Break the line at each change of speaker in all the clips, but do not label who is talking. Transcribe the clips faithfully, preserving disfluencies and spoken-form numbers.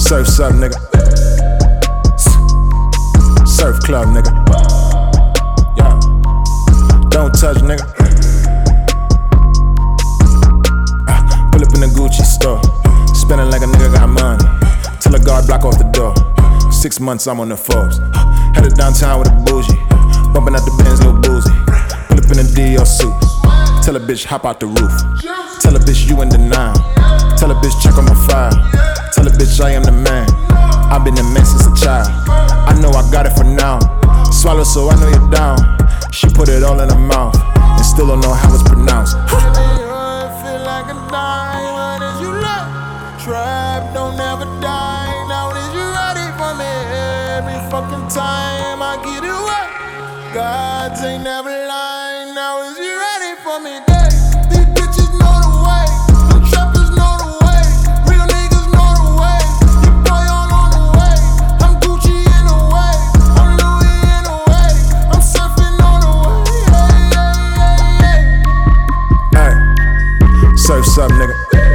Surf's up, nigga. Surf club, nigga. Yeah. Don't touch, nigga. Uh, pull up in the Gucci store. Spending like a nigga got money. Till a guard block off the door. Six months I'm on the Forbes. Headed downtown with a bougie. Bumping out the Benz, little boozy. Pull up in a Dior suit. Tell a bitch hop out the roof. Tell a bitch you in denial. Tell a bitch check on my file. Tell a bitch I am the man. I've been the man since a child. I know I got it for now. Swallow so I know you're down. She put it all in her mouth and still don't know how it's pronounced.
Feel like a diamond as you look. Trap don't ever die. Now is you ready for me? Every fucking time I get it wet. Gods ain't never lying. Now is you ready for me? Hey, these bitches know the way. The trappers know the way. Real niggas know the way. Your boy all on the way. I'm Gucci in the way. I'm Louis in the way. I'm surfing on the way. Hey, hey, hey, hey.
Hey, surf's up, nigga.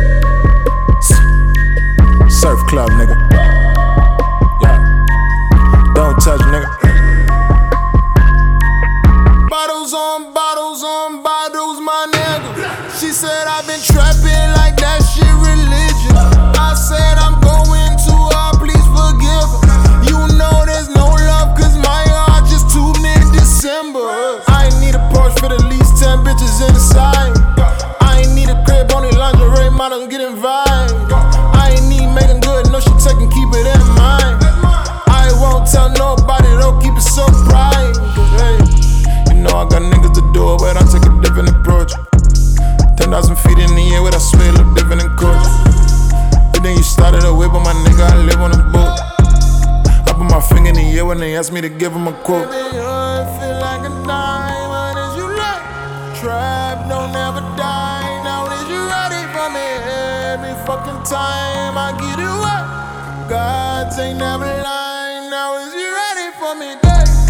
Surf club, nigga. Yeah. Don't touch, nigga.
Bottles on bottles on bottles, my nigga. She said I've been trapping like that shit religion. I said I'm going to her, please forgive her. You know there's no love, cause my heart just too mid-December. I ain't need a Porsche for at least ten bitches inside. I ain't need a crib, only lingerie models getting vibe. I ain't need making good, no shit taking, keep it in mind. I won't tell nobody, don't keep it so private. Hey, you know I got niggas to do it, but I take a different approach. Ten thousand feet in the air with I swear look different in coach. But then you started a whip on my nigga, I live on a boat. I put my finger in the air when they asked me to give them a quote. Baby, I feel like a diamond as you look. Trap don't ever die. Now is you ready for me? Every fucking time I get it wet. Gods ain't never lying. Now is you ready for me? Hey.